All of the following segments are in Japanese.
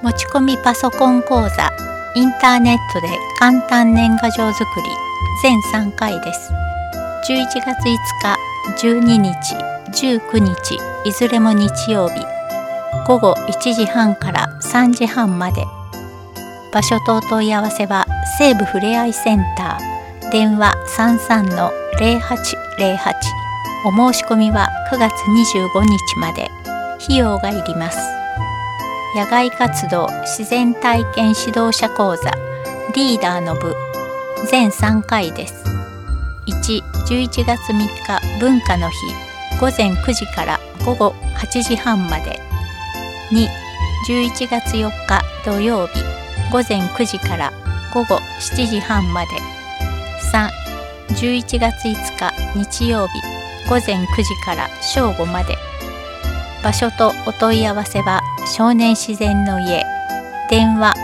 持ち込みパソコン講座インターネットで簡単年賀状作り全3回です。11月5日、12日、19日いずれも日曜日、午後1時半から3時半まで。場所とお問い合わせは西部ふれあいセンター、電話 33-0808。 お申し込みは9月25日まで。費用がいります。野外活動自然体験指導者講座リーダーの部全3回です。1、11月3日文化の日、午前9時から午後8時半まで。2、11月4日土曜日、午前9時から午後7時半まで。3、11月5日日曜日、午前9時から正午まで。場所とお問い合わせは少年自然の家、電話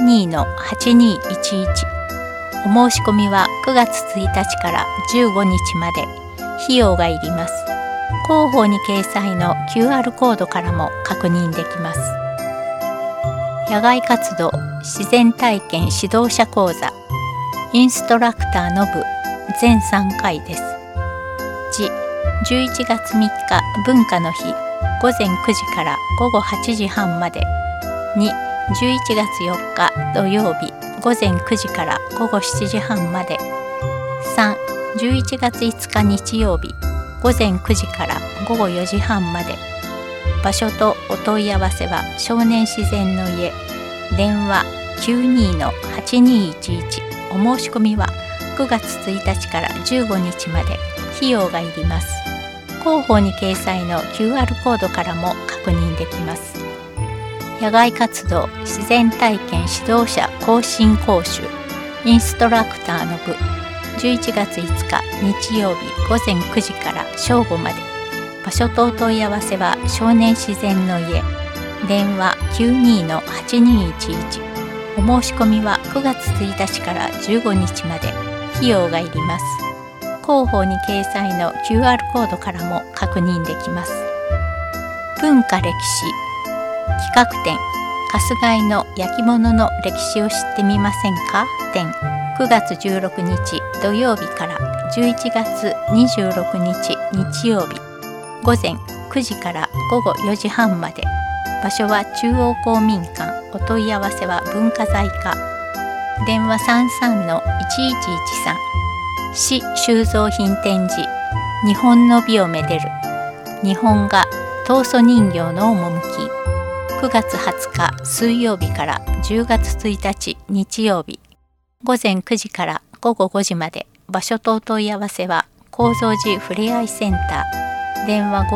92-8211。 お申し込みは9月1日から15日まで。費用がいります。広報に掲載の QR コードからも確認できます。野外活動自然体験指導者講座インストラクターの部全3回です。1、11月3日文化の日、午前9時から午後8時半まで。2、11月4日土曜日、午前9時から午後7時半まで。3、11月5日日曜日、午前9時から午後4時半まで。場所とお問い合わせは少年自然の家、電話 92-8211。 お申し込みは9月1日から15日まで。費用がいります。広報に掲載の QR コードからも確認できます。野外活動自然体験指導者更新講習インストラクターの部11月5日日曜日、午前9時から正午まで。場所とお問い合わせは少年自然の家、電話 92-8211。 お申し込みは9月1日から15日まで。費用がいります。広報に掲載の QR コードからも確認できます。文化歴史企画展、春日井の焼き物の歴史を知ってみませんか展、9月16日土曜日から11月26日日曜日、午前9時から午後4時半まで。場所は中央公民館。お問い合わせは文化財課、電話 33-1113。市収蔵品展示日本の美をめでる日本画陶塑人形の趣。9月20日水曜日から10月1日日曜日、午前9時から午後5時まで。場所とお問い合わせは高蔵寺ふれあいセンター、電話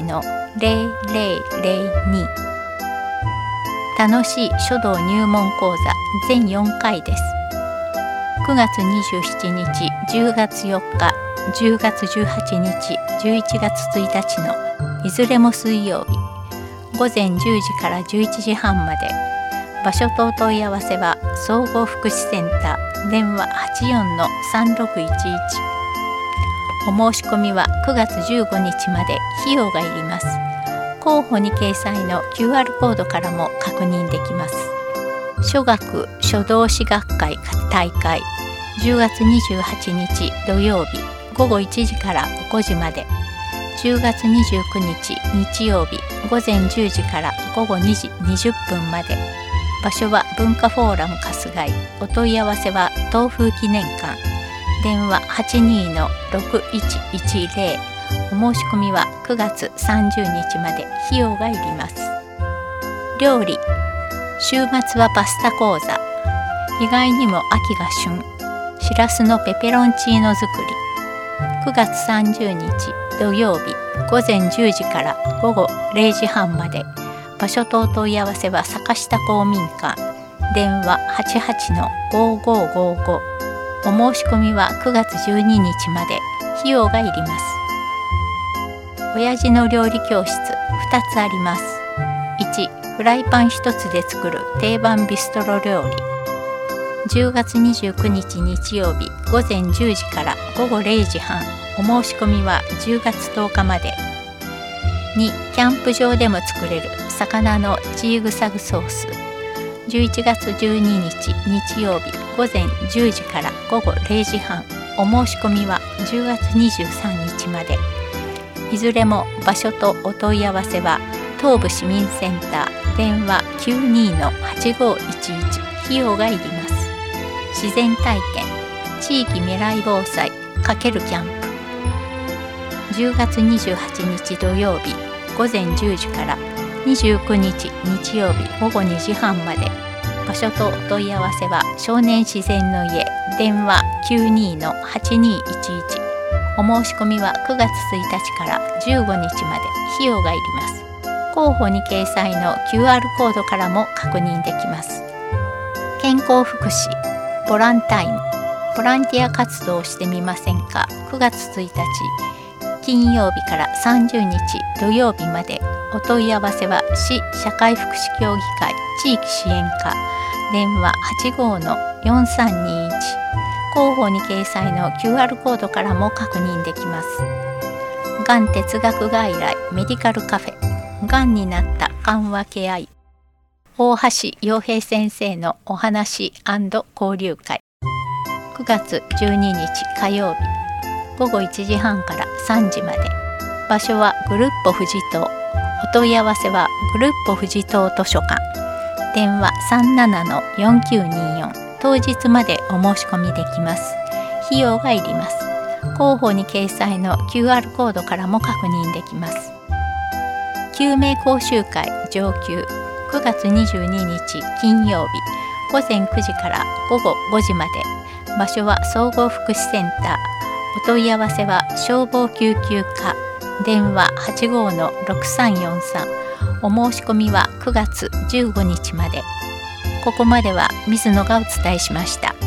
51-0002。 楽しい書道入門講座全4回です。9月27日、10月4日、10月18日、11月1日のいずれも水曜日、午前10時から11時半まで。場所とお問い合わせは総合福祉センター、電話 84-3611。 お申し込みは9月15日まで。費用がいります。広報に掲載の QR コードからも確認できます。書学書道士学会大会10月28日土曜日、午後1時から5時まで。10月29日日曜日、午前10時から午後2時20分まで。場所は文化フォーラム春日井。お問い合わせは東風記念館、電話 82-6110。 お申し込みは9月30日まで。費用がいります。料理週末はパスタ講座。意外にも秋が旬、しらすのペペロンチーノ作り。9月30日土曜日、午前10時から午後0時半まで。場所とお問い合わせは坂下公民館、電話 88-5555。 お申し込みは9月12日まで。費用がいります。親父の料理教室2つあります。1、フライパン1つで作る定番ビストロ料理。10月29日日曜日、午前10時から午後0時半。お申し込みは10月10日まで。2、キャンプ場でも作れる魚のチーグサグソース。 11月12日日曜日午前10時から午後0時半。お申し込みは10月23日まで。いずれも場所とお問い合わせは東部市民センター電話 92-8511。費用がいります。自然体験、地域未来防災×キャンプ。10月28日土曜日午前10時から29日日曜日午後2時半まで。場所とお問い合わせは少年自然の家電話 92-8211。お申し込みは9月1日から15日まで。費用がいります。候補に掲載の QR コードからも確認できます。健康福祉ボランタイム。ボランティア活動をしてみませんか。9月1日金曜日から30日土曜日まで。お問い合わせは市社会福祉協議会地域支援課電話 85-4321。広報に掲載の QR コードからも確認できます。がん哲学外来メディカルカフェ。がんになった緩和ケア医。大橋洋平先生のお話&交流会。9月12日火曜日午後1時半から3時まで。場所はグルッポ富士島。お問い合わせはグルッポ富士島図書館電話 37-4924。当日までお申し込みできます。費用がいります。広報に掲載の QR コードからも確認できます。救命講習会上級。9月22日金曜日午前9時から午後5時まで。場所は総合福祉センター。お問い合わせは消防救急課電話 85-6343。お申し込みは9月15日まで。ここまでは水野がお伝えしました。